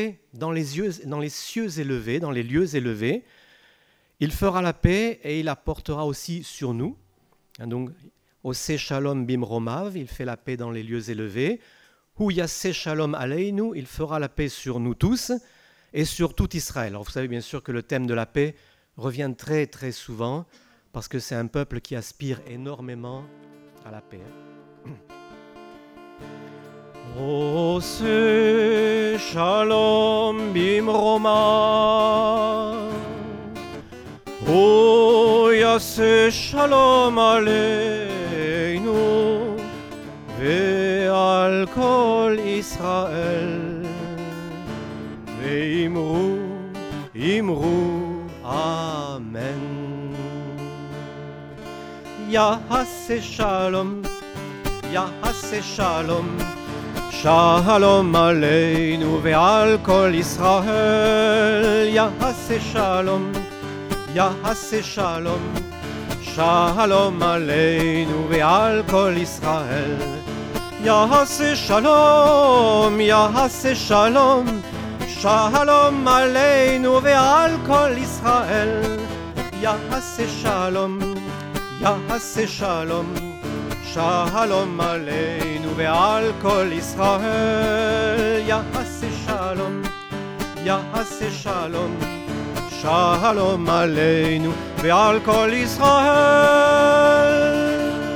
paix dans les cieux élevés, dans les lieux élevés. Il fera la paix et il la portera aussi sur nous. Donc, Ose Shalom Bimromav, il fait la paix dans les lieux élevés. Hu Yaseh Shalom Aleinu, il fera la paix sur nous tous et sur tout Israël. Alors, vous savez bien sûr que le thème de la paix revient très très souvent parce que c'est un peuple qui aspire énormément à la paix. Ose Shalom Bimromav, Hu Yaseh Shalom Aleinu ve'al kol Israel ve'imru Amen. Yahaseh Shalom, Yahaseh Shalom, Shalom Aleinu ve'al kol Israel. Yahaseh Shalom, Yahaseh Shalom, Shalom Aleinu ve'al kol Israel. Yahaseh Shalom, Yahaseh Shalom, Shalom Aleinu ve'al kol Israel. Yahaseh Shalom, Yahaseh Shalom, Shalom Aleinu ve'al kol Israel. Yahaseh Shalom, Yahaseh Shalom, Shalom Aleinu ve'al kol Israël.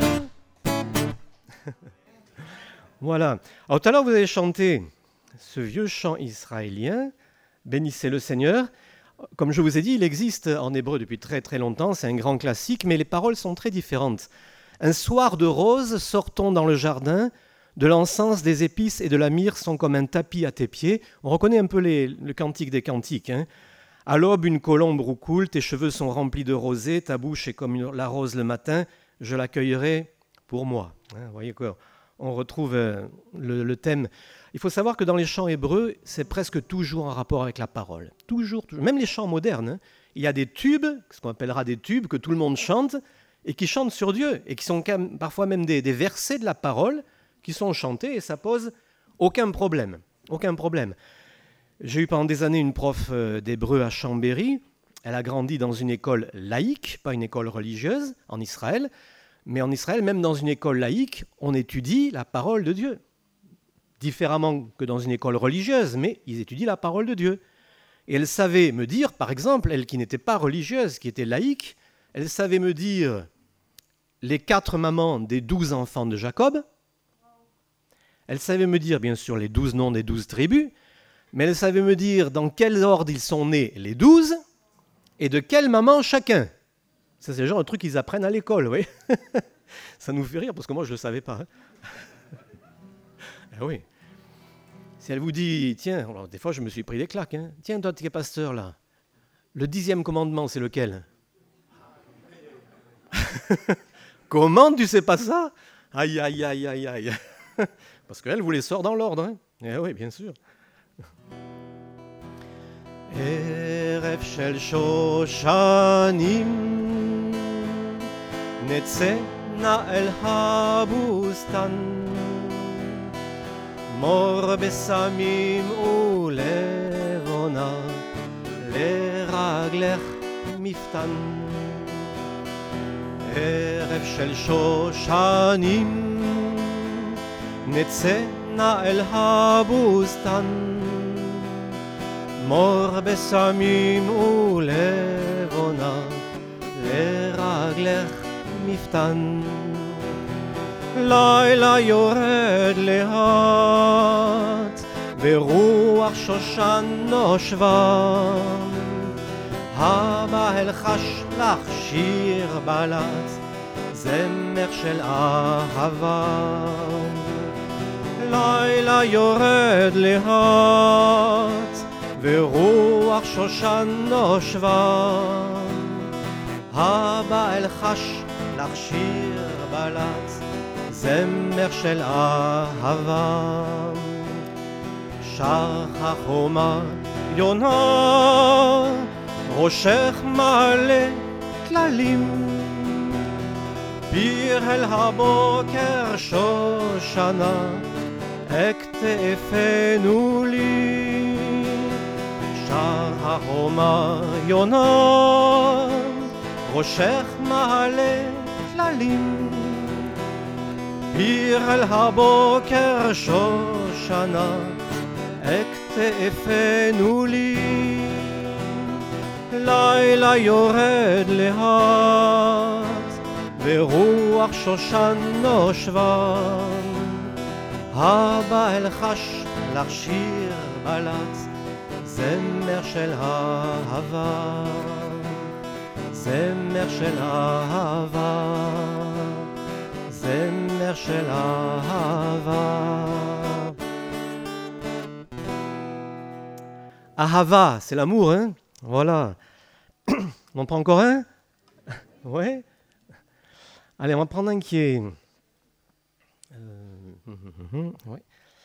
Voilà. Alors tout à l'heure vous avez chanté ce vieux chant israélien, Bénissez le Seigneur. Comme je vous ai dit, il existe en hébreu depuis très très longtemps, c'est un grand classique, mais les paroles sont très différentes. Un soir de rose, sortons dans le jardin, de l'encens, des épices et de la myrrhe sont comme un tapis à tes pieds. On reconnaît un peu le cantique des cantiques, hein. À l'aube, une colombe roucoule, tes cheveux sont remplis de rosée, ta bouche est comme la rose le matin, je l'accueillerai pour moi. Vous voyez quoi, on retrouve le thème. Il faut savoir que dans les chants hébreux, c'est presque toujours en rapport avec la parole. Toujours. Même les chants modernes, hein, il y a des tubes, ce qu'on appellera des tubes, que tout le monde chante, et qui chantent sur Dieu, et qui sont parfois même des versets de la parole qui sont chantés, et ça pose aucun problème. Aucun problème. J'ai eu pendant des années une prof d'hébreu à Chambéry. Elle a grandi dans une école laïque, pas une école religieuse, en Israël. Mais en Israël, même dans une école laïque, on étudie la parole de Dieu. Différemment que dans une école religieuse, mais ils étudient la parole de Dieu. Et elle savait me dire, par exemple, elle qui n'était pas religieuse, qui était laïque, elle savait me dire les 4 mamans des 12 enfants de Jacob. Elle savait me dire, bien sûr, les 12 noms des 12 tribus. Mais elle savait me dire dans quel ordre ils sont nés, les 12, et de quelle maman chacun. Ça, c'est le genre de truc qu'ils apprennent à l'école, oui. Ça nous fait rire, parce que moi, je ne le savais pas. Hein. Ah oui. Si elle vous dit, tiens, alors, des fois, je me suis pris des claques. Hein. Tiens, toi, tu es pasteur, là. Le 10e commandement, c'est lequel? Comment tu sais pas ça? Aïe, aïe, aïe, aïe, aïe. Parce qu'elle vous les sort dans l'ordre. Hein. Eh oui, bien sûr. ערב של שושנים נצא נא אל הבוסתן מור בסמים ולבונה לרגלך מפתן ערב של שושנים נצא נא אל הבוסתן מור בסמים ולבונה לרגלך מפתן לילה יורד לאט ורוח שושן נושבה הבא אלחש לך שיר בלט זמר של אהבה לילה יורד לאט ורוח שושן נושבה הבא אלחש לך שיר בלט זמר של אהבה שחר חומה יונה ראשך מלא כללים ביר אל הבוקר שושנה אכתפנו לי ארומה יונה, ראשך מעלה כללים, ביר אל הבוקר שושנה, אכתפנו לי, לילה יורד לאט, ורוח שושן נושבן, הבא אל חש לך שיר בלט, זמר של אהבה, זמר של אהבה, זמר של אהבה. Ahava, c'est l'amour, hein? Voilà. On en prend encore un? Ouais. Allez, on va prendre un qui est... ouais.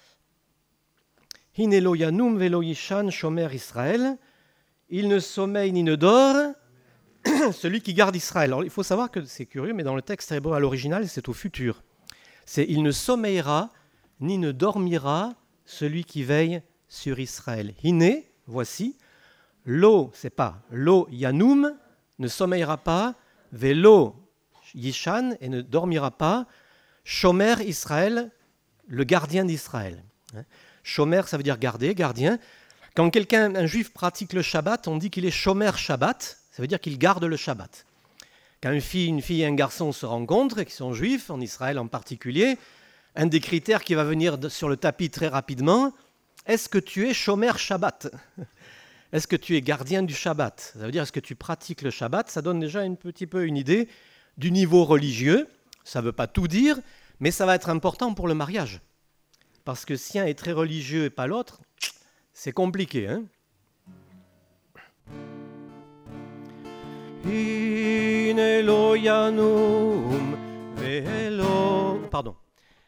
Hinelo yanum velo yishan shomer Israël. Il ne sommeille ni ne dort, celui qui garde Israël. Alors, il faut savoir que c'est curieux, mais dans le texte hébreu à l'original, c'est au futur. C'est il ne sommeillera ni ne dormira celui qui veille sur Israël. Hine, voici. Lo, c'est pas lo yanum, ne sommeillera pas. Velo yishan, et ne dormira pas. Shomer Israël, le gardien d'Israël. Shomer, ça veut dire garder, gardien. Quand un juif pratique le Shabbat, on dit qu'il est Shomer Shabbat, ça veut dire qu'il garde le Shabbat. Quand une fille et un garçon se rencontrent, et qui sont juifs, en Israël en particulier, un des critères qui va venir sur le tapis très rapidement, est-ce que tu es Shomer Shabbat? Est-ce que tu es gardien du Shabbat? Ça veut dire, est-ce que tu pratiques le Shabbat? Ça donne déjà un petit peu une idée du niveau religieux. Ça ne veut pas tout dire, mais ça va être important pour le mariage. Parce que si un est très religieux et pas l'autre, c'est compliqué. Hein? Hinelo yanum velo... Pardon.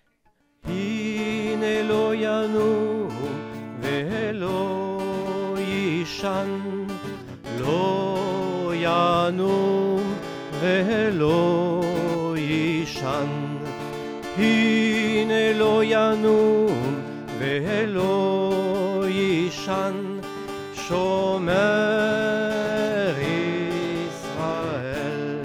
Hinelo yanum velo yishan lo yanum velo yishan. הנה לא ינום ולא יישן שומר ישראל.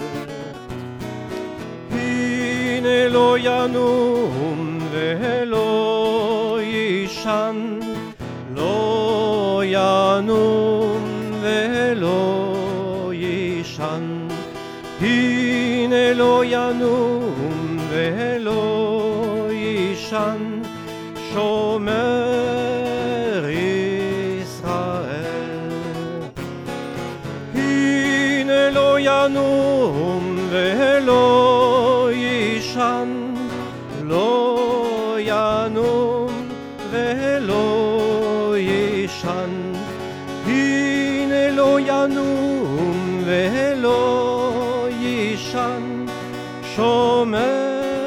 הנה לא ינום ולא יישן, לא ינום ולא יישן. הנה לא ינום ולא יישן שומר ישראל. הנה לא ינום ולא יישן, לא ינום ולא יישן. הנה לא ינום ולא יישן שומר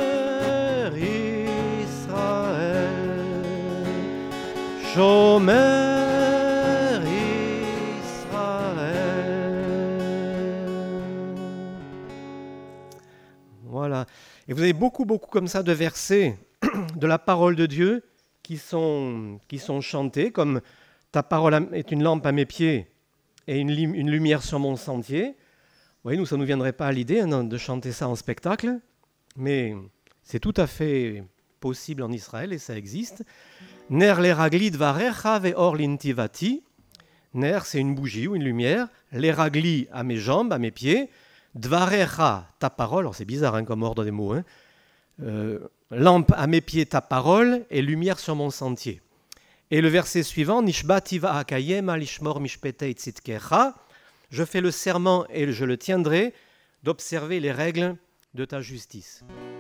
Shomer Israël. Voilà. Et vous avez beaucoup comme ça de versets de la parole de Dieu qui sont chantés, comme ta parole est une lampe à mes pieds et une lumière sur mon sentier. Vous voyez, nous, ça ne nous viendrait pas à l'idée de chanter ça en spectacle, mais c'est tout à fait possible en Israël et ça existe. Ner leragli dvarecha ve'or lintivati. Ner, c'est une bougie ou une lumière. Leragli, à mes jambes, à mes pieds. Dvarecha, ta parole. Alors c'est bizarre comme ordre des mots. Lampe à mes pieds, ta parole, et lumière sur mon sentier. Et le verset suivant, Nishbati va'akayem alishmor mishpetei tzidkecha. Je fais le serment et je le tiendrai d'observer les règles de ta justice.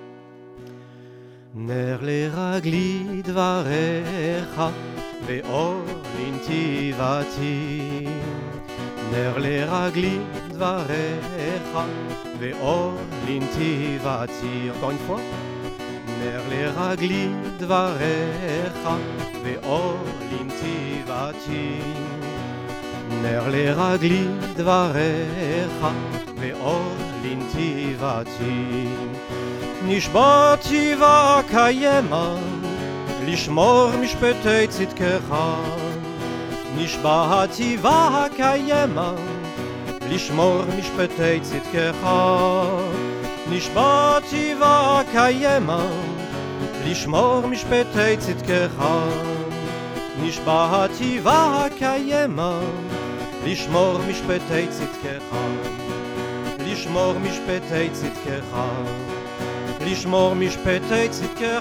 Ner לרגלי דבריך ואור לנתיבתי. נר לרגלי דבריך ואור לנתיבתי. Encore une fois. נר לרגלי דבריך ואור לנתיבתי. נר לרגלי דבריך ואור לנתיבתי. נשבעתי ואקיימה לשמור משפטי צדקך. נשבעתי ואקיימה, לשמור משפטי צדקך. נשבעתי ואקיימה, לשמור משפטי צדקך. נשבעתי ואקיימה, לשמור משפטי צדקך. לשמור משפטי צדקך. לשמור משפטי צדקך.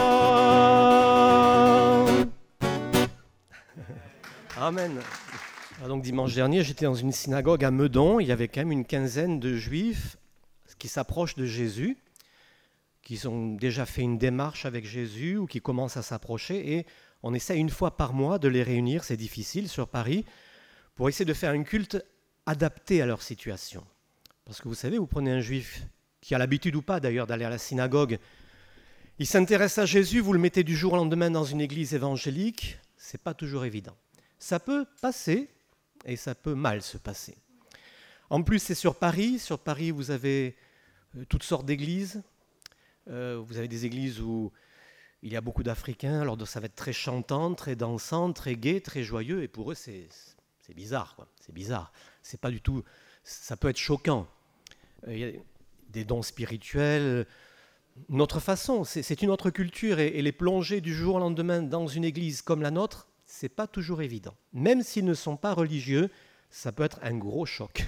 Amen. Donc dimanche dernier, j'étais dans une synagogue à Meudon. Il y avait quand même une quinzaine de juifs qui s'approchent de Jésus, qui ont déjà fait une démarche avec Jésus ou qui commencent à s'approcher. Et on essaie une fois par mois de les réunir, c'est difficile, sur Paris, pour essayer de faire un culte adapté à leur situation. Parce que vous savez, vous prenez un juif qui a l'habitude ou pas d'ailleurs d'aller à la synagogue, il s'intéresse à Jésus, vous le mettez du jour au lendemain dans une église évangélique, c'est pas toujours évident. Ça peut passer et ça peut mal se passer. En plus, c'est sur Paris. Sur Paris, vous avez toutes sortes d'églises. Vous avez des églises où il y a beaucoup d'Africains, alors ça va être très chantant, très dansant, très gai, très joyeux, et pour eux, c'est bizarre, quoi. C'est bizarre. C'est pas du tout. Ça peut être choquant. Il y a des dons spirituels. Notre façon, c'est une autre culture, et les plonger du jour au lendemain dans une église comme la nôtre, c'est pas toujours évident. Même s'ils ne sont pas religieux, ça peut être un gros choc.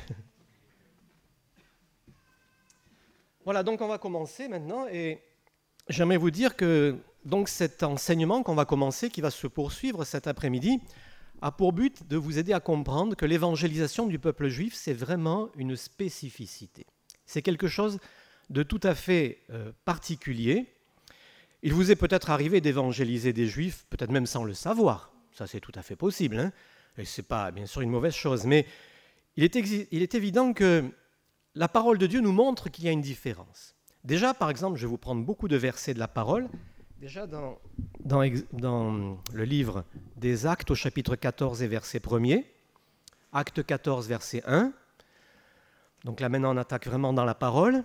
Voilà, donc on va commencer maintenant, et j'aimerais vous dire que donc cet enseignement qu'on va commencer, qui va se poursuivre cet après-midi, a pour but de vous aider à comprendre que l'évangélisation du peuple juif, c'est vraiment une spécificité. C'est quelque chose de tout à fait particulier. Il vous est peut-être arrivé d'évangéliser des juifs, peut-être même sans le savoir. Ça, c'est tout à fait possible, hein, et ce n'est pas, bien sûr, une mauvaise chose. Mais il est évident que la parole de Dieu nous montre qu'il y a une différence. Déjà, par exemple, je vais vous prendre beaucoup de versets de la parole. Déjà, dans le livre des Actes, au chapitre 14 et verset 1er, Acte 14, verset 1. Donc là, maintenant, on attaque vraiment dans la parole.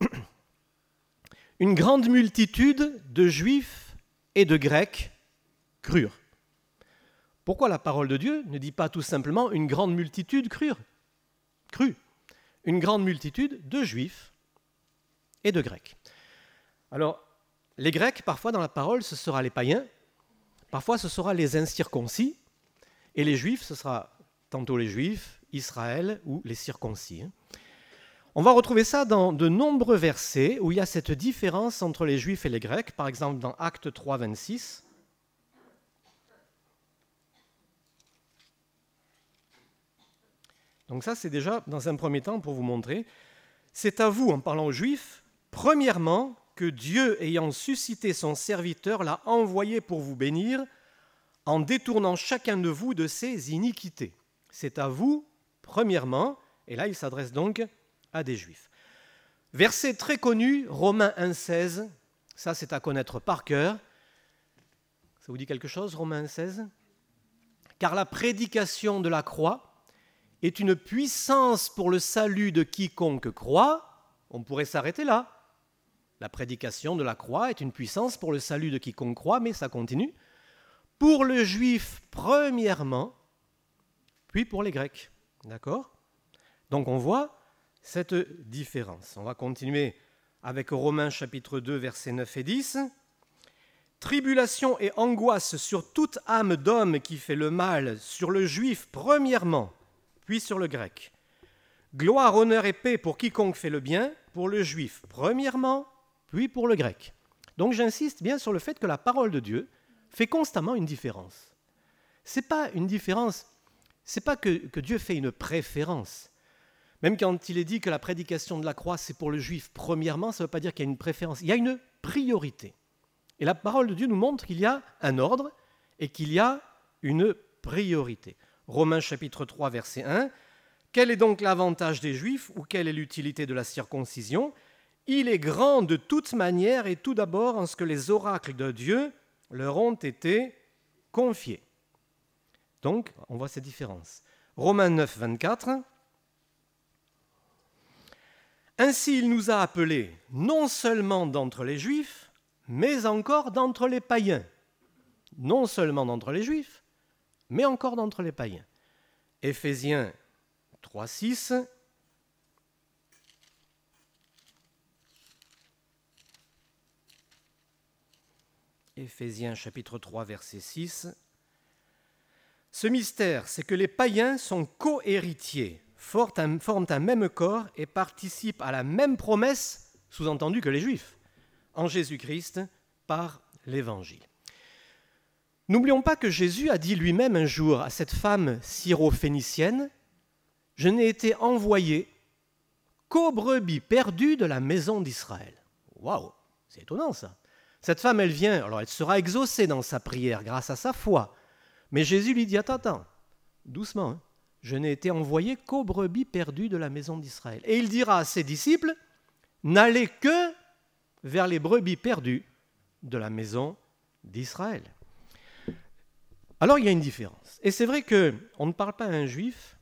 Une grande multitude de Juifs et de Grecs crurent. Pourquoi la parole de Dieu ne dit pas tout simplement une grande multitude crut? Une grande multitude de Juifs et de Grecs. Alors, les Grecs, parfois dans la parole, ce sera les païens, parfois ce sera les incirconcis, et les Juifs, ce sera tantôt les Juifs, Israël ou les circoncis. On va retrouver ça dans de nombreux versets où il y a cette différence entre les Juifs et les Grecs, par exemple dans Acte 3, 26. Donc ça, c'est déjà, dans un premier temps, pour vous montrer, c'est à vous, en parlant aux Juifs, premièrement, que Dieu, ayant suscité son serviteur, l'a envoyé pour vous bénir, en détournant chacun de vous de ses iniquités. C'est à vous, premièrement, et là, il s'adresse donc à des Juifs. Verset très connu, Romains 1, 16, ça c'est à connaître par cœur. Ça vous dit quelque chose, Romains 1, 16 ? Car la prédication de la croix est une puissance pour le salut de quiconque croit. On pourrait s'arrêter là. La prédication de la croix est une puissance pour le salut de quiconque croit, mais ça continue. Pour le juif premièrement, puis pour les grecs. D'accord ? Donc on voit cette différence. On va continuer avec Romains chapitre 2, versets 9 et 10. Tribulation et angoisse sur toute âme d'homme qui fait le mal, sur le juif premièrement, puis sur le grec. Gloire, honneur et paix pour quiconque fait le bien, pour le juif premièrement, puis pour le grec. Donc j'insiste bien sur le fait que la parole de Dieu fait constamment une différence. C'est pas une différence, c'est pas que Dieu fait une préférence. Même quand il est dit que la prédication de la croix, c'est pour le juif premièrement, ça ne veut pas dire qu'il y a une préférence, il y a une priorité. Et la parole de Dieu nous montre qu'il y a un ordre et qu'il y a une priorité. Romains chapitre 3, verset 1. Quel est donc l'avantage des Juifs ou quelle est l'utilité de la circoncision ? Il est grand de toute manière et tout d'abord en ce que les oracles de Dieu leur ont été confiés. Donc, on voit ces différences. Romains 9, 24. Ainsi, il nous a appelés non seulement d'entre les Juifs, mais encore d'entre les païens. Non seulement d'entre les Juifs, mais encore d'entre les païens. Éphésiens 3:6. Éphésiens chapitre 3, verset 6. Ce mystère, c'est que les païens sont co-héritiers, forment un même corps et participent à la même promesse, sous-entendu que les Juifs, en Jésus-Christ par l'Évangile. N'oublions pas que Jésus a dit lui-même un jour à cette femme syro-phénicienne « Je n'ai été envoyé qu'aux brebis perdues de la maison d'Israël. » Waouh, c'est étonnant ça. Cette femme, elle vient, alors elle sera exaucée dans sa prière grâce à sa foi. Mais Jésus lui dit, attends, doucement, hein, je n'ai été envoyé qu'aux brebis perdues de la maison d'Israël. Et il dira à ses disciples, n'allez que vers les brebis perdues de la maison d'Israël. Alors il y a une différence. Et c'est vrai qu'on ne parle pas à un juif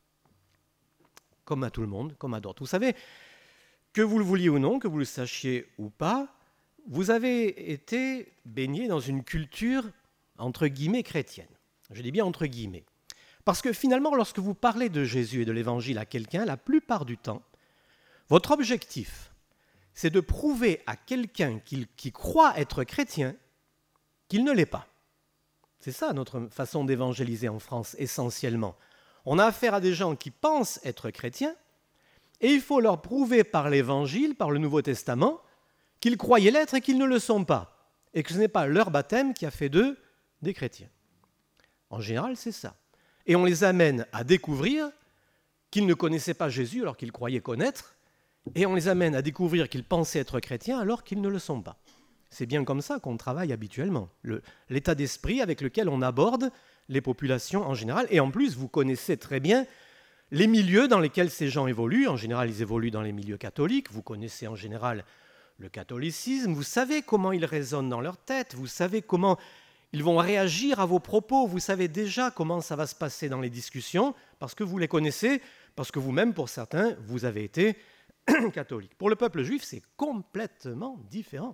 comme à tout le monde, comme à d'autres. Vous savez, que vous le vouliez ou non, que vous le sachiez ou pas, vous avez été baigné dans une culture, entre guillemets, chrétienne. Je dis bien entre guillemets. Parce que finalement, lorsque vous parlez de Jésus et de l'Évangile à quelqu'un, la plupart du temps, votre objectif, c'est de prouver à quelqu'un qui croit être chrétien qu'il ne l'est pas. C'est ça notre façon d'évangéliser en France, essentiellement. On a affaire à des gens qui pensent être chrétiens, et il faut leur prouver par l'Évangile, par le Nouveau Testament, qu'ils croyaient l'être et qu'ils ne le sont pas, et que ce n'est pas leur baptême qui a fait d'eux des chrétiens. En général, c'est ça. Et on les amène à découvrir qu'ils ne connaissaient pas Jésus alors qu'ils croyaient connaître, et on les amène à découvrir qu'ils pensaient être chrétiens alors qu'ils ne le sont pas. C'est bien comme ça qu'on travaille habituellement, l'état d'esprit avec lequel on aborde les populations en général. Et en plus, vous connaissez très bien les milieux dans lesquels ces gens évoluent. En général, ils évoluent dans les milieux catholiques. Vous connaissez en général le catholicisme. Vous savez comment ils raisonnent dans leur tête. Vous savez comment ils vont réagir à vos propos. Vous savez déjà comment ça va se passer dans les discussions parce que vous les connaissez, parce que vous-même, pour certains, vous avez été catholique. Pour le peuple juif, c'est complètement différent.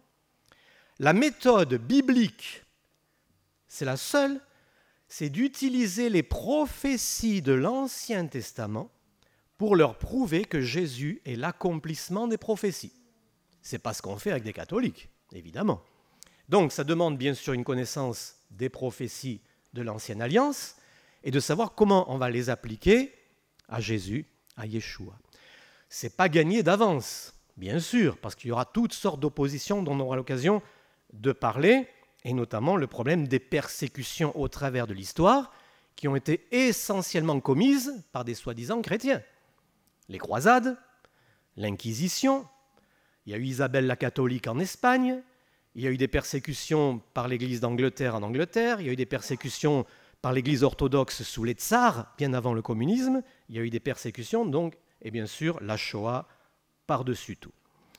La méthode biblique, c'est la seule, c'est d'utiliser les prophéties de l'Ancien Testament pour leur prouver que Jésus est l'accomplissement des prophéties. Ce n'est pas ce qu'on fait avec des catholiques, évidemment. Donc ça demande bien sûr une connaissance des prophéties de l'Ancienne Alliance et de savoir comment on va les appliquer à Jésus, à Yeshua. Ce n'est pas gagné d'avance, bien sûr, parce qu'il y aura toutes sortes d'oppositions dont on aura l'occasion de parler, et notamment le problème des persécutions au travers de l'histoire qui ont été essentiellement commises par des soi-disant chrétiens. Les croisades, l'Inquisition, il y a eu Isabelle la catholique en Espagne, il y a eu des persécutions par l'Église d'Angleterre en Angleterre, il y a eu des persécutions par l'Église orthodoxe sous les tsars, bien avant le communisme, il y a eu des persécutions, donc, et bien sûr, la Shoah par-dessus tout.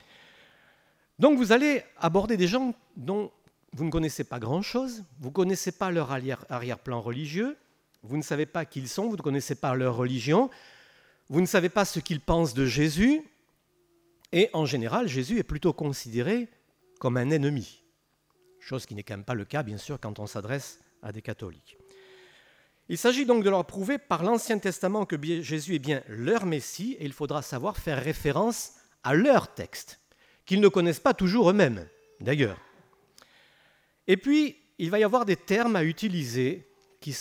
Donc vous allez aborder des gens dont vous ne connaissez pas grand-chose, vous ne connaissez pas leur arrière-plan religieux, vous ne savez pas qui ils sont, vous ne connaissez pas leur religion, vous ne savez pas ce qu'ils pensent de Jésus, et en général, Jésus est plutôt considéré comme un ennemi, chose qui n'est quand même pas le cas, bien sûr, quand on s'adresse à des catholiques. Il s'agit donc de leur prouver par l'Ancien Testament que Jésus est bien leur Messie, et il faudra savoir faire référence à leur texte, qu'ils ne connaissent pas toujours eux-mêmes, d'ailleurs. Et puis, il va y avoir des termes à utiliser qui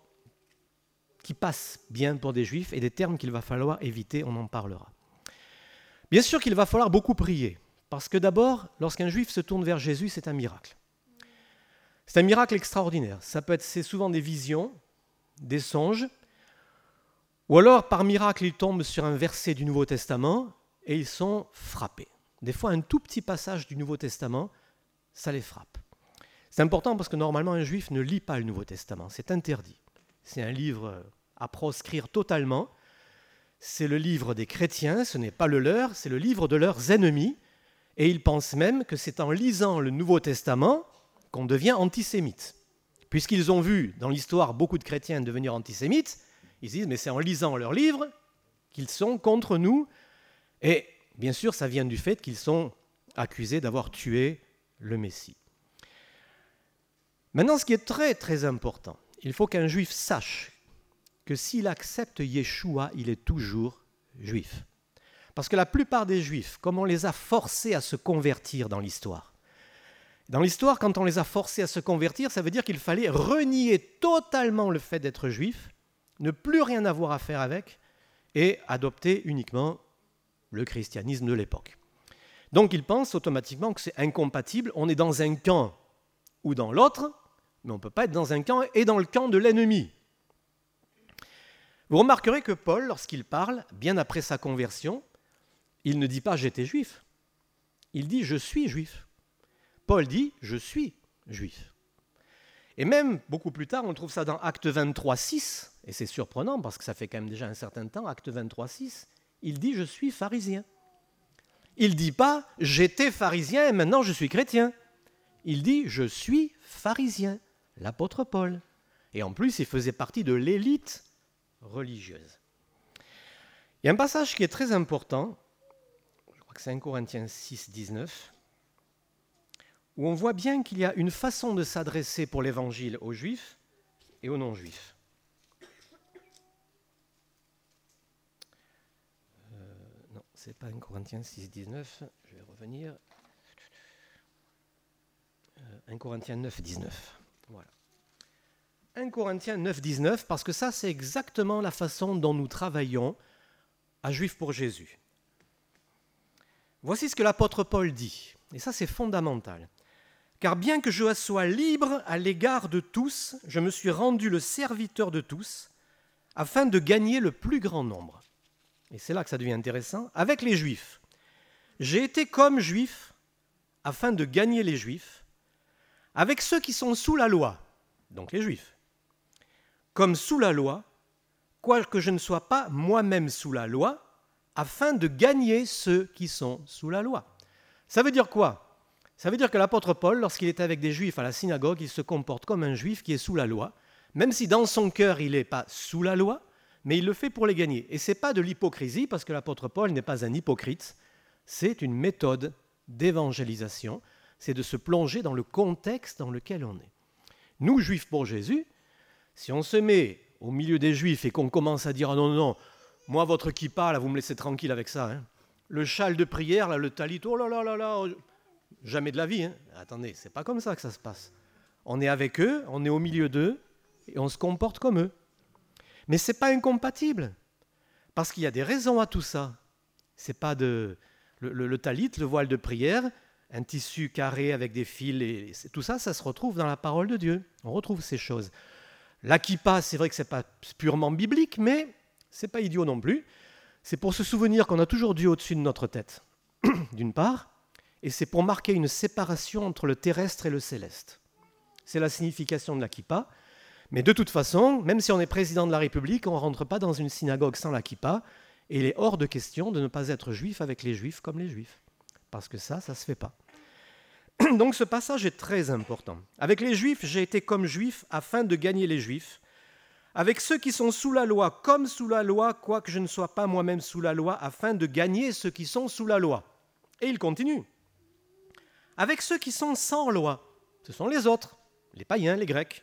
passent bien pour des juifs et des termes qu'il va falloir éviter, on en parlera. Bien sûr qu'il va falloir beaucoup prier, parce que d'abord, lorsqu'un juif se tourne vers Jésus, c'est un miracle. C'est un miracle extraordinaire. C'est souvent des visions, des songes, ou alors par miracle, ils tombent sur un verset du Nouveau Testament et ils sont frappés. Des fois, un tout petit passage du Nouveau Testament, ça les frappe. C'est important parce que normalement, un juif ne lit pas le Nouveau Testament, c'est interdit. C'est un livre à proscrire totalement. C'est le livre des chrétiens, ce n'est pas le leur, c'est le livre de leurs ennemis. Et ils pensent même que c'est en lisant le Nouveau Testament qu'on devient antisémite. Puisqu'ils ont vu dans l'histoire beaucoup de chrétiens devenir antisémites, ils disent mais c'est en lisant leurs livres qu'ils sont contre nous. Et bien sûr, ça vient du fait qu'ils sont accusés d'avoir tué le Messie. Maintenant, ce qui est très très important, il faut qu'un juif sache que s'il accepte Yeshua, il est toujours juif. Parce que la plupart des juifs, comme on les a forcés à se convertir dans l'histoire, quand on les a forcés à se convertir, ça veut dire qu'il fallait renier totalement le fait d'être juif, ne plus rien avoir à faire avec, et adopter uniquement le christianisme de l'époque. Donc ils pensent automatiquement que c'est incompatible, on est dans un camp ou dans l'autre, mais on ne peut pas être dans un camp et dans le camp de l'ennemi. Vous remarquerez que Paul, lorsqu'il parle, bien après sa conversion, il ne dit pas « j'étais juif », il dit « je suis juif ». Paul dit « je suis juif ». Et même beaucoup plus tard, on trouve ça dans Acte 23, 6, et c'est surprenant parce que ça fait quand même déjà un certain temps, Acte 23, 6, il dit « je suis pharisien ». Il ne dit pas « j'étais pharisien et maintenant je suis chrétien ». Il dit « je suis pharisien », l'apôtre Paul. Et en plus, il faisait partie de l'élite religieuse. Il y a un passage qui est très important, je crois que c'est 1 Corinthiens 6, 19, où on voit bien qu'il y a une façon de s'adresser pour l'évangile aux juifs et aux non-juifs. Non, ce n'est pas 1 Corinthiens 6, 19, je vais revenir. 1 Corinthiens 9, 19. Voilà. 1 Corinthiens 9, 19, parce que ça, c'est exactement la façon dont nous travaillons à Juifs pour Jésus. Voici ce que l'apôtre Paul dit, et ça, c'est fondamental. « Car bien que je sois libre à l'égard de tous, je me suis rendu le serviteur de tous, afin de gagner le plus grand nombre. » Et c'est là que ça devient intéressant. « Avec les Juifs, j'ai été comme Juif, afin de gagner les Juifs, avec ceux qui sont sous la loi, donc les Juifs, comme sous la loi, quoique je ne sois pas moi-même sous la loi, afin de gagner ceux qui sont sous la loi. » Ça veut dire quoi ? Ça veut dire que l'apôtre Paul, lorsqu'il est avec des Juifs à la synagogue, il se comporte comme un Juif qui est sous la loi, même si dans son cœur il n'est pas sous la loi, mais il le fait pour les gagner. Et ce n'est pas de l'hypocrisie, parce que l'apôtre Paul n'est pas un hypocrite, c'est une méthode d'évangélisation, c'est de se plonger dans le contexte dans lequel on est. Nous, Juifs pour Jésus, si on se met au milieu des Juifs et qu'on commence à dire « Ah non, non, non, moi, votre kippa, là, vous me laissez tranquille avec ça. Hein. Le châle de prière, là, le talit, oh là là là là, jamais de la vie. Hein. » Attendez, c'est pas comme ça que ça se passe. On est avec eux, on est au milieu d'eux, et on se comporte comme eux. Mais ce n'est pas incompatible, parce qu'il y a des raisons à tout ça. C'est pas le talit, le voile de prière, un tissu carré avec des fils, et tout ça, ça se retrouve dans la parole de Dieu. On retrouve ces choses. La kippa, c'est vrai que ce n'est pas purement biblique, mais ce n'est pas idiot non plus. C'est pour se souvenir qu'on a toujours Dieu au-dessus de notre tête, d'une part, et c'est pour marquer une séparation entre le terrestre et le céleste. C'est la signification de la kippa. Mais de toute façon, même si on est président de la République, on ne rentre pas dans une synagogue sans la kippa, et il est hors de question de ne pas être juif avec les juifs comme les juifs. Parce que ça ne se fait pas. Donc ce passage est très important. Avec les juifs, j'ai été comme juif afin de gagner les juifs. Avec ceux qui sont sous la loi, comme sous la loi, quoique je ne sois pas moi-même sous la loi, afin de gagner ceux qui sont sous la loi. Et il continue. Avec ceux qui sont sans loi, ce sont les autres, les païens, les Grecs.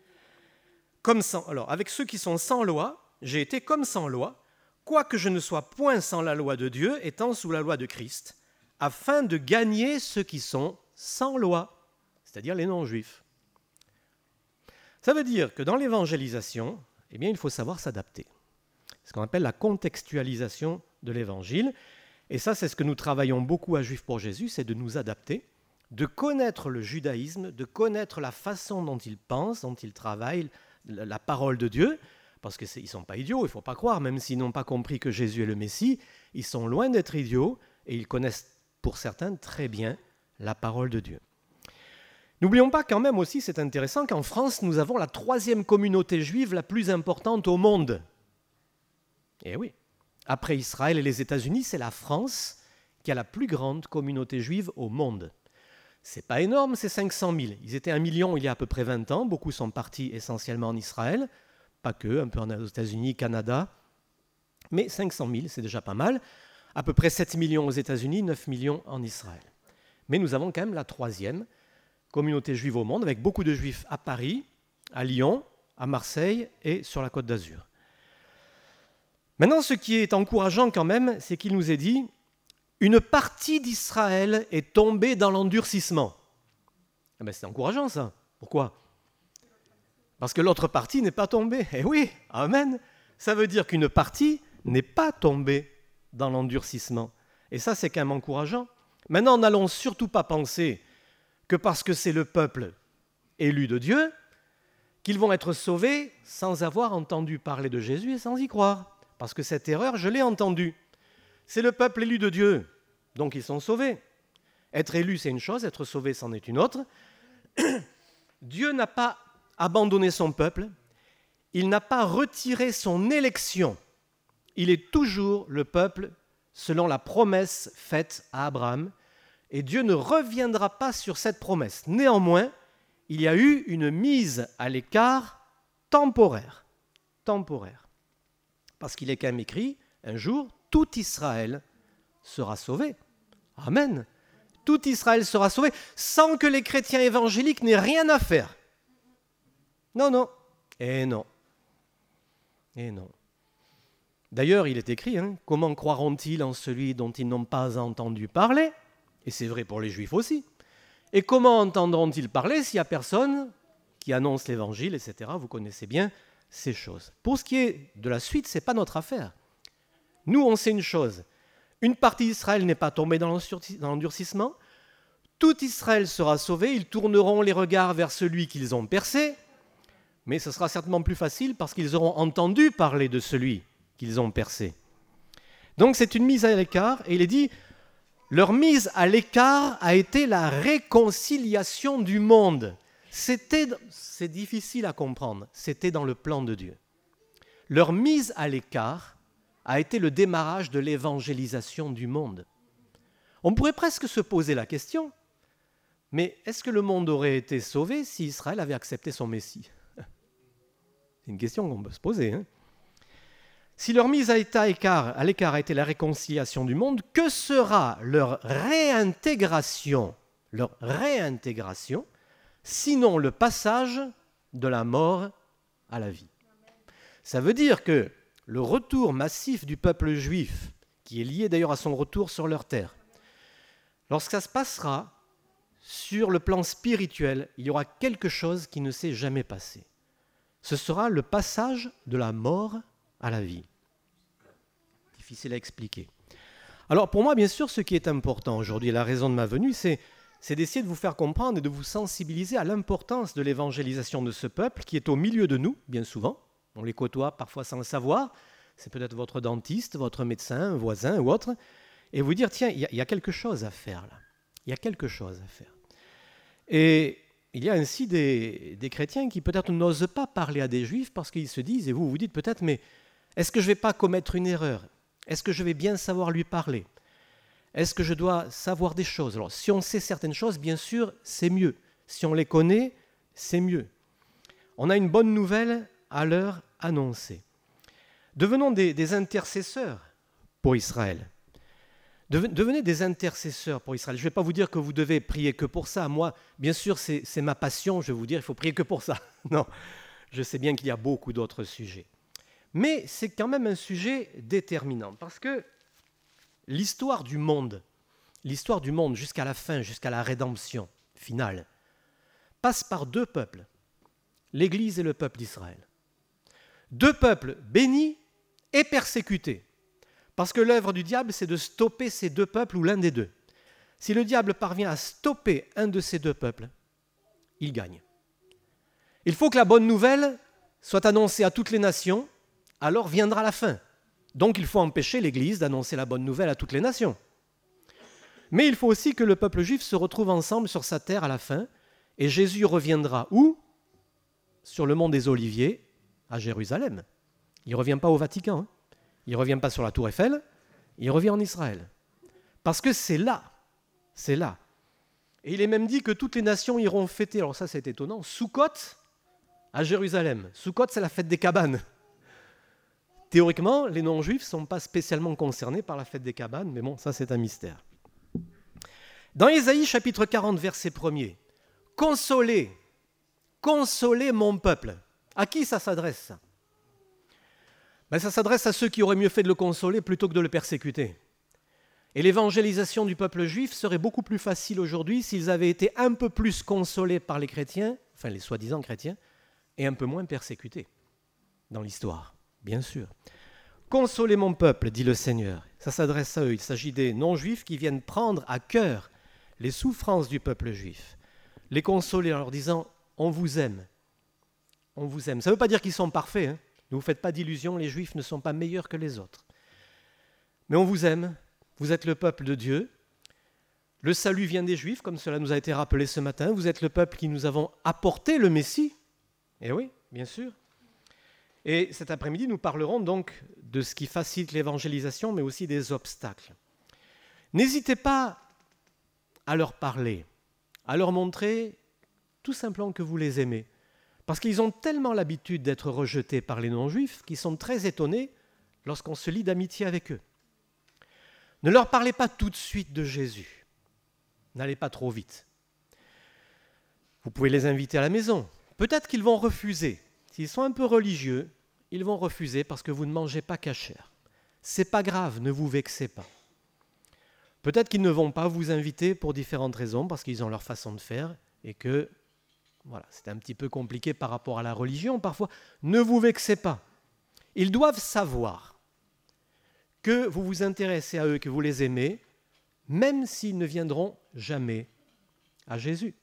Alors, avec ceux qui sont sans loi, j'ai été comme sans loi, quoique je ne sois point sans la loi de Dieu, étant sous la loi de Christ, afin de gagner ceux qui sont sans loi, c'est-à-dire les non-juifs. Ça veut dire que dans l'évangélisation, eh bien, il faut savoir s'adapter. C'est ce qu'on appelle la contextualisation de l'évangile. Et ça, c'est ce que nous travaillons beaucoup à Juifs pour Jésus, c'est de nous adapter, de connaître le judaïsme, de connaître la façon dont ils pensent, dont ils travaillent, la parole de Dieu, parce qu'ils ne sont pas idiots, il ne faut pas croire, même s'ils n'ont pas compris que Jésus est le Messie, ils sont loin d'être idiots et ils connaissent pour certains très bien la parole de Dieu. N'oublions pas quand même aussi, c'est intéressant, qu'en France, nous avons la 3e communauté juive la plus importante au monde. Eh oui, après Israël et les États-Unis, c'est la France qui a la plus grande communauté juive au monde. C'est pas énorme, c'est 500 000. Ils étaient 1 million il y a à peu près 20 ans. Beaucoup sont partis essentiellement en Israël. Pas que, un peu aux États-Unis, Canada. Mais 500 000, c'est déjà pas mal. À peu près 7 millions aux États-Unis, 9 millions en Israël. Mais nous avons quand même la 3e communauté juive au monde, avec beaucoup de juifs à Paris, à Lyon, à Marseille et sur la Côte d'Azur. Maintenant, ce qui est encourageant quand même, c'est qu'il nous est dit « Une partie d'Israël est tombée dans l'endurcissement ». Eh bien, c'est encourageant ça. Pourquoi ? Parce que l'autre partie n'est pas tombée. Eh oui, amen. Ça veut dire qu'une partie n'est pas tombée dans l'endurcissement. Et ça, c'est quand même encourageant. Maintenant, n'allons surtout pas penser que parce que c'est le peuple élu de Dieu, qu'ils vont être sauvés sans avoir entendu parler de Jésus et sans y croire. Parce que cette erreur, je l'ai entendue. C'est le peuple élu de Dieu, donc ils sont sauvés. Être élu, c'est une chose, être sauvé, c'en est une autre. Dieu n'a pas abandonné son peuple, il n'a pas retiré son élection. Il est toujours le peuple selon la promesse faite à Abraham, et Dieu ne reviendra pas sur cette promesse. Néanmoins, il y a eu une mise à l'écart temporaire. Parce qu'il est quand même écrit, un jour, tout Israël sera sauvé. Amen. Tout Israël sera sauvé, sans que les chrétiens évangéliques n'aient rien à faire. Non. Et non. D'ailleurs, il est écrit, comment croiront-ils en celui dont ils n'ont pas entendu parler ? Et c'est vrai pour les Juifs aussi. Et comment entendront-ils parler s'il n'y a personne qui annonce l'évangile, etc. Vous connaissez bien ces choses. Pour ce qui est de la suite, ce n'est pas notre affaire. Nous, on sait une chose. Une partie d'Israël n'est pas tombée dans l'endurcissement. Tout Israël sera sauvé. Ils tourneront les regards vers celui qu'ils ont percé. Mais ce sera certainement plus facile parce qu'ils auront entendu parler de celui qu'ils ont percé. Donc c'est une mise à l'écart. Et il est dit, leur mise à l'écart a été la réconciliation du monde. C'est difficile à comprendre. C'était dans le plan de Dieu. Leur mise à l'écart a été le démarrage de l'évangélisation du monde. On pourrait presque se poser la question, mais est-ce que le monde aurait été sauvé si Israël avait accepté son Messie ? C'est une question qu'on peut se poser. Si leur mise à l'écart a été la réconciliation du monde, que sera leur réintégration, sinon le passage de la mort à la vie ? Ça veut dire que le retour massif du peuple juif, qui est lié d'ailleurs à son retour sur leur terre, lorsque ça se passera sur le plan spirituel, il y aura quelque chose qui ne s'est jamais passé. Ce sera le passage de la mort à la vie. Difficile à expliquer. Alors pour moi, bien sûr, ce qui est important aujourd'hui, et la raison de ma venue, c'est d'essayer de vous faire comprendre et de vous sensibiliser à l'importance de l'évangélisation de ce peuple qui est au milieu de nous, bien souvent. On les côtoie parfois sans le savoir. C'est peut-être votre dentiste, votre médecin, un voisin ou autre. Et vous dire, tiens, il y a quelque chose à faire là. Il y a quelque chose à faire. Et il y a ainsi des chrétiens qui peut-être n'osent pas parler à des juifs parce qu'ils se disent, et vous vous dites peut-être, mais est-ce que je ne vais pas commettre une erreur ? Est-ce que je vais bien savoir lui parler ? Est-ce que je dois savoir des choses ? Alors, si on sait certaines choses, bien sûr, c'est mieux. Si on les connaît, c'est mieux. On a une bonne nouvelle à leur annoncer. Devenons des intercesseurs pour Israël. Devenez des intercesseurs pour Israël. Je ne vais pas vous dire que vous devez prier que pour ça. Moi, bien sûr, c'est ma passion. Je vais vous dire qu'il faut prier que pour ça. Non, je sais bien qu'il y a beaucoup d'autres sujets. Mais c'est quand même un sujet déterminant parce que l'histoire du monde jusqu'à la fin, jusqu'à la rédemption finale, passe par deux peuples, l'Église et le peuple d'Israël. Deux peuples bénis et persécutés. Parce que l'œuvre du diable, c'est de stopper ces deux peuples ou l'un des deux. Si le diable parvient à stopper un de ces deux peuples, il gagne. Il faut que la bonne nouvelle soit annoncée à toutes les nations, alors viendra la fin. Donc il faut empêcher l'Église d'annoncer la bonne nouvelle à toutes les nations. Mais il faut aussi que le peuple juif se retrouve ensemble sur sa terre à la fin, et Jésus reviendra où ? Sur le mont des Oliviers, à Jérusalem. Il ne revient pas au Vatican, il ne revient pas sur la tour Eiffel, il revient en Israël. Parce que c'est là. Et il est même dit que toutes les nations iront fêter, alors ça c'est étonnant, Soukhot à Jérusalem. Soukhot, c'est la fête des cabanes. Théoriquement, les non-juifs ne sont pas spécialement concernés par la fête des cabanes, mais bon, ça c'est un mystère. Dans Ésaïe chapitre 40, verset 1er, consolez mon peuple. À qui ça s'adresse, ça ? Ça s'adresse à ceux qui auraient mieux fait de le consoler plutôt que de le persécuter. Et l'évangélisation du peuple juif serait beaucoup plus facile aujourd'hui s'ils avaient été un peu plus consolés par les chrétiens, enfin les soi-disant chrétiens, et un peu moins persécutés dans l'histoire, bien sûr. Consolez mon peuple, dit le Seigneur. Ça s'adresse à eux. Il s'agit des non-juifs qui viennent prendre à cœur les souffrances du peuple juif, les consoler en leur disant « on vous aime ». On vous aime. Ça ne veut pas dire qu'ils sont parfaits. Hein. Ne vous faites pas d'illusions, les Juifs ne sont pas meilleurs que les autres. Mais on vous aime, vous êtes le peuple de Dieu. Le salut vient des Juifs, comme cela nous a été rappelé ce matin. Vous êtes le peuple qui nous avons apporté le Messie. Eh oui, bien sûr. Et cet après-midi, nous parlerons donc de ce qui facilite l'évangélisation, mais aussi des obstacles. N'hésitez pas à leur parler, à leur montrer tout simplement que vous les aimez. Parce qu'ils ont tellement l'habitude d'être rejetés par les non-juifs qu'ils sont très étonnés lorsqu'on se lie d'amitié avec eux. Ne leur parlez pas tout de suite de Jésus. N'allez pas trop vite. Vous pouvez les inviter à la maison. Peut-être qu'ils vont refuser. S'ils sont un peu religieux, ils vont refuser parce que vous ne mangez pas cachère. C'est pas grave, ne vous vexez pas. Peut-être qu'ils ne vont pas vous inviter pour différentes raisons, parce qu'ils ont leur façon de faire et que voilà, c'est un petit peu compliqué par rapport à la religion parfois. Ne vous vexez pas. Ils doivent savoir que vous vous intéressez à eux, que vous les aimez, même s'ils ne viendront jamais à Jésus.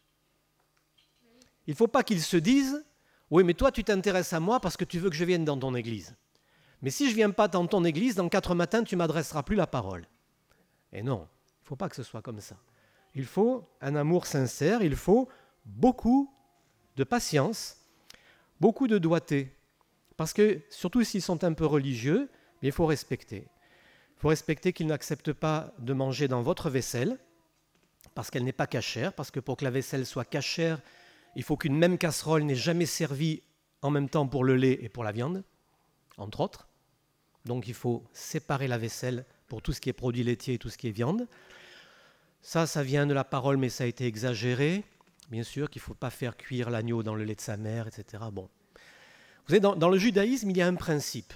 Il ne faut pas qu'ils se disent « Oui, mais toi, tu t'intéresses à moi parce que tu veux que je vienne dans ton église. Mais si je ne viens pas dans ton église, dans 4 matins, tu ne m'adresseras plus la parole. » Et non, il ne faut pas que ce soit comme ça. Il faut un amour sincère, il faut beaucoup de patience, beaucoup de doigté. Parce que, surtout s'ils sont un peu religieux, il faut respecter. Il faut respecter qu'ils n'acceptent pas de manger dans votre vaisselle, parce qu'elle n'est pas cachère, parce que pour que la vaisselle soit cachère, il faut qu'une même casserole n'ait jamais servi en même temps pour le lait et pour la viande, entre autres. Donc il faut séparer la vaisselle pour tout ce qui est produits laitiers et tout ce qui est viande. Ça vient de la parole, mais ça a été exagéré. Bien sûr qu'il ne faut pas faire cuire l'agneau dans le lait de sa mère, etc. Bon. Vous savez, dans le judaïsme, il y a un principe.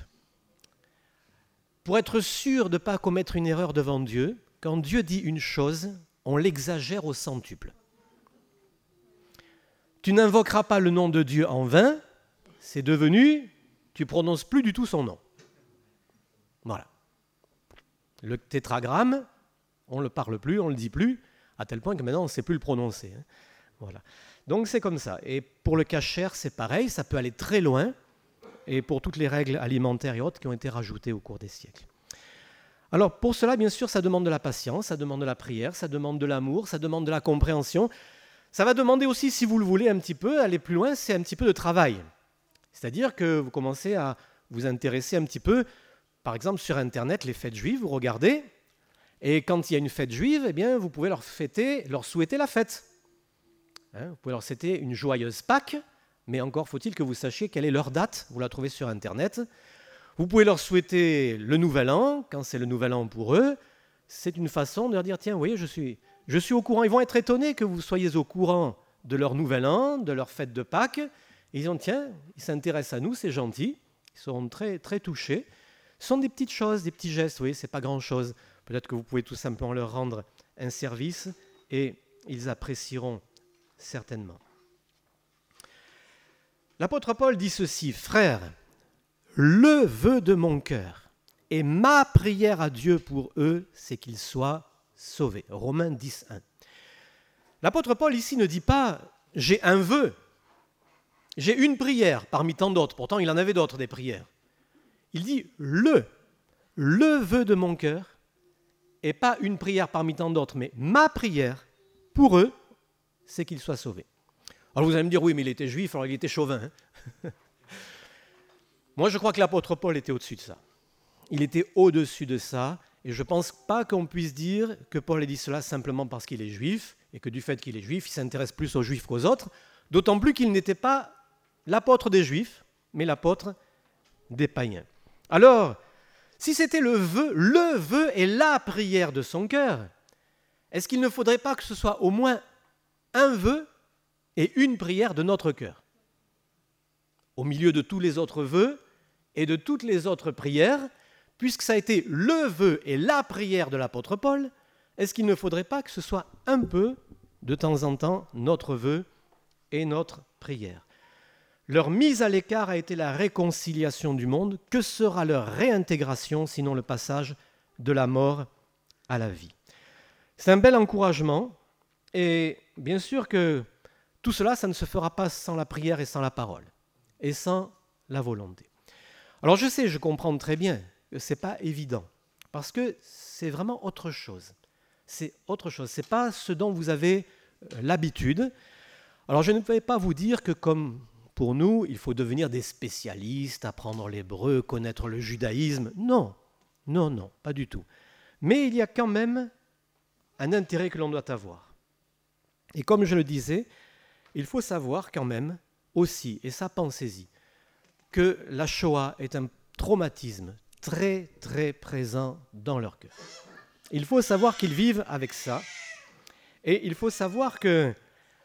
Pour être sûr de ne pas commettre une erreur devant Dieu, quand Dieu dit une chose, on l'exagère au centuple. Tu n'invoqueras pas le nom de Dieu en vain, c'est devenu, tu prononces plus du tout son nom. Voilà. Le tétragramme, on ne le parle plus, on ne le dit plus, à tel point que maintenant on ne sait plus le prononcer. Voilà. Donc c'est comme ça. Et pour le kasher, c'est pareil, ça peut aller très loin, et pour toutes les règles alimentaires et autres qui ont été rajoutées au cours des siècles. Alors pour cela, bien sûr, ça demande de la patience, ça demande de la prière, ça demande de l'amour, ça demande de la compréhension. Ça va demander aussi, si vous le voulez un petit peu, aller plus loin, c'est un petit peu de travail. C'est-à-dire que vous commencez à vous intéresser un petit peu, par exemple sur Internet, les fêtes juives, vous regardez, et quand il y a une fête juive, eh bien, vous pouvez leur souhaiter la fête. Vous pouvez leur souhaiter une joyeuse Pâques, mais encore faut-il que vous sachiez quelle est leur date, vous la trouvez sur Internet. Vous pouvez leur souhaiter le Nouvel An, quand c'est le Nouvel An pour eux. C'est une façon de leur dire, tiens, vous voyez, je suis au courant. Ils vont être étonnés que vous soyez au courant de leur Nouvel An, de leur fête de Pâques. Et ils ont, tiens, ils s'intéressent à nous, c'est gentil. Ils seront très, très touchés. Ce sont des petites choses, des petits gestes, oui, c'est pas grand-chose. Peut-être que vous pouvez tout simplement leur rendre un service et ils apprécieront certainement. L'apôtre Paul dit ceci, « Frères, le vœu de mon cœur et ma prière à Dieu pour eux, c'est qu'ils soient sauvés. » Romains 10, 1. L'apôtre Paul ici ne dit pas « j'ai un vœu, j'ai une prière parmi tant d'autres ». Pourtant, il en avait d'autres, des prières. Il dit « le vœu de mon cœur » et pas une prière parmi tant d'autres, mais ma prière pour eux, c'est qu'ils soient sauvés. Alors vous allez me dire, oui, mais il était juif, alors il était chauvin. Moi, je crois que l'apôtre Paul était au-dessus de ça. Il était au-dessus de ça, et je ne pense pas qu'on puisse dire que Paul ait dit cela simplement parce qu'il est juif, et que du fait qu'il est juif, il s'intéresse plus aux juifs qu'aux autres, d'autant plus qu'il n'était pas l'apôtre des juifs, mais l'apôtre des païens. Alors, si c'était le vœu et la prière de son cœur, est-ce qu'il ne faudrait pas que ce soit au moins un vœu et une prière de notre cœur? au milieu de tous les autres vœux et de toutes les autres prières, puisque ça a été le vœu et la prière de l'apôtre Paul, est-ce qu'il ne faudrait pas que ce soit un peu, de temps en temps, notre vœu et notre prière? Leur mise à l'écart a été la réconciliation du monde. Que sera leur réintégration, sinon le passage de la mort à la vie? C'est un bel encouragement, et bien sûr que tout cela, ça ne se fera pas sans la prière et sans la parole, et sans la volonté. Alors je sais, je comprends très bien que ce n'est pas évident, parce que c'est vraiment autre chose. C'est autre chose, ce n'est pas ce dont vous avez l'habitude. Alors je ne vais pas vous dire que comme pour nous, il faut devenir des spécialistes, apprendre l'hébreu, connaître le judaïsme. Non, non, non, pas du tout. Mais il y a quand même un intérêt que l'on doit avoir. Et comme je le disais, il faut savoir quand même aussi, et ça pensez-y, que la Shoah est un traumatisme très très présent dans leur cœur. Il faut savoir qu'ils vivent avec ça, et il faut savoir que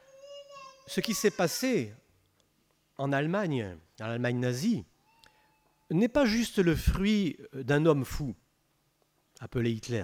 ce qui s'est passé en Allemagne nazie, n'est pas juste le fruit d'un homme fou, appelé Hitler.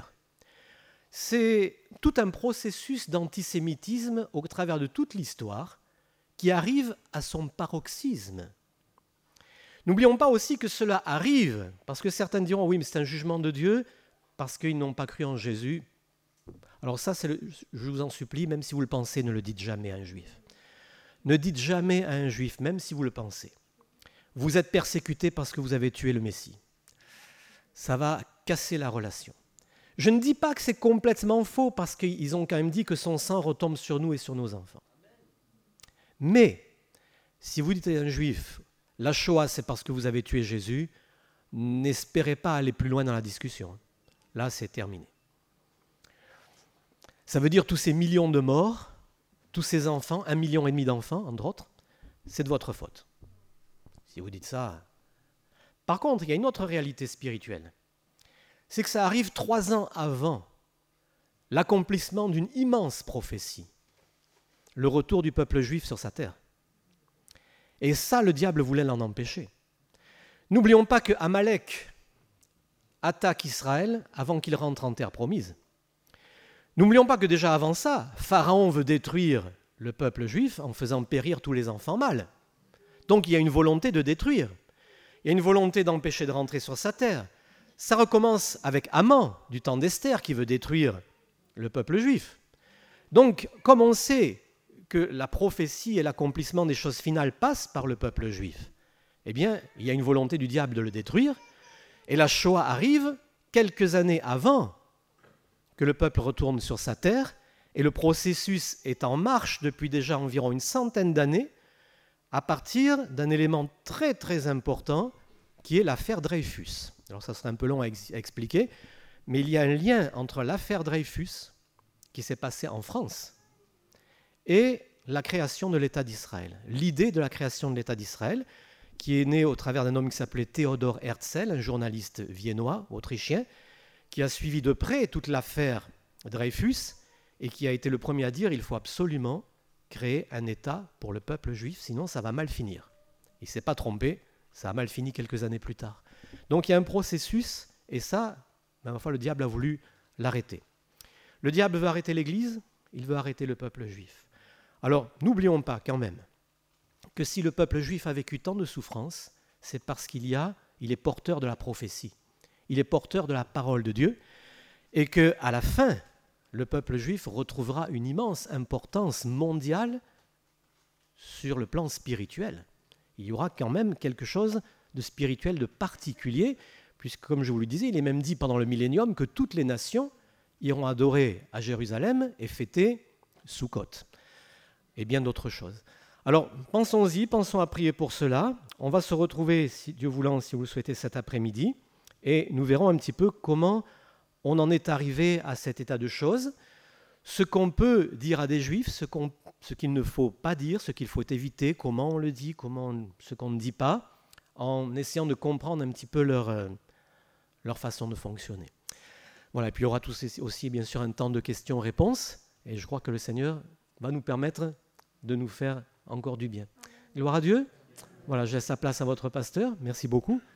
C'est tout un processus d'antisémitisme au travers de toute l'histoire qui arrive à son paroxysme. N'oublions pas aussi que cela arrive, parce que certains diront, oui, mais c'est un jugement de Dieu, parce qu'ils n'ont pas cru en Jésus. Alors ça, je vous en supplie, même si vous le pensez, ne le dites jamais à un juif. Ne dites jamais à un juif, même si vous le pensez. Vous êtes persécuté parce que vous avez tué le Messie. Ça va casser la relation. Je ne dis pas que c'est complètement faux, parce qu'ils ont quand même dit que son sang retombe sur nous et sur nos enfants. Mais, si vous dites à un juif, la Shoah c'est parce que vous avez tué Jésus, n'espérez pas aller plus loin dans la discussion. Là, c'est terminé. Ça veut dire tous ces millions de morts, tous ces enfants, 1,5 million d'enfants, entre autres, c'est de votre faute. Si vous dites ça. Par contre, il y a une autre réalité spirituelle. C'est que ça arrive 3 ans avant l'accomplissement d'une immense prophétie, le retour du peuple juif sur sa terre. Et ça, le diable voulait l'en empêcher. N'oublions pas que Amalek attaque Israël avant qu'il rentre en terre promise. N'oublions pas que déjà avant ça, Pharaon veut détruire le peuple juif en faisant périr tous les enfants mâles. Donc il y a une volonté de détruire. Il y a une volonté d'empêcher de rentrer sur sa terre. Ça recommence avec Haman, du temps d'Esther, qui veut détruire le peuple juif. Donc, comme on sait que la prophétie et l'accomplissement des choses finales passent par le peuple juif, eh bien, il y a une volonté du diable de le détruire. Et la Shoah arrive quelques années avant que le peuple retourne sur sa terre, et le processus est en marche depuis déjà environ une centaine d'années, à partir d'un élément très très important, qui est l'affaire Dreyfus. Alors ça serait un peu long à expliquer, mais il y a un lien entre l'affaire Dreyfus, qui s'est passée en France, et la création de l'État d'Israël. L'idée de la création de l'État d'Israël, qui est née au travers d'un homme qui s'appelait Theodor Herzl, un journaliste viennois, autrichien, qui a suivi de près toute l'affaire Dreyfus, et qui a été le premier à dire qu'il faut absolument créer un État pour le peuple juif, sinon ça va mal finir. Il ne s'est pas trompé, ça a mal fini quelques années plus tard. Donc il y a un processus, et ça, parfois le diable a voulu l'arrêter. Le diable veut arrêter l'Église, il veut arrêter le peuple juif. Alors n'oublions pas quand même que si le peuple juif a vécu tant de souffrances, c'est parce qu'il est porteur de la prophétie, il est porteur de la parole de Dieu, et qu'à la fin, le peuple juif retrouvera une immense importance mondiale sur le plan spirituel. Il y aura quand même quelque chose de spirituel, de particulier, puisque, comme je vous le disais, il est même dit pendant le millénium que toutes les nations iront adorer à Jérusalem et fêter Sukkot, et bien d'autres choses. Alors, pensons-y, pensons à prier pour cela. On va se retrouver, si Dieu voulant, si vous le souhaitez, cet après-midi, et nous verrons un petit peu comment on en est arrivé à cet état de choses, ce qu'on peut dire à des Juifs, ce qu'il ne faut pas dire, ce qu'il faut éviter, comment on le dit, ce qu'on ne dit pas, en essayant de comprendre un petit peu leur façon de fonctionner. Voilà, et puis il y aura aussi bien sûr un temps de questions-réponses, et je crois que le Seigneur va nous permettre de nous faire encore du bien. Gloire à Dieu. Voilà, je laisse la place à votre pasteur. Merci beaucoup.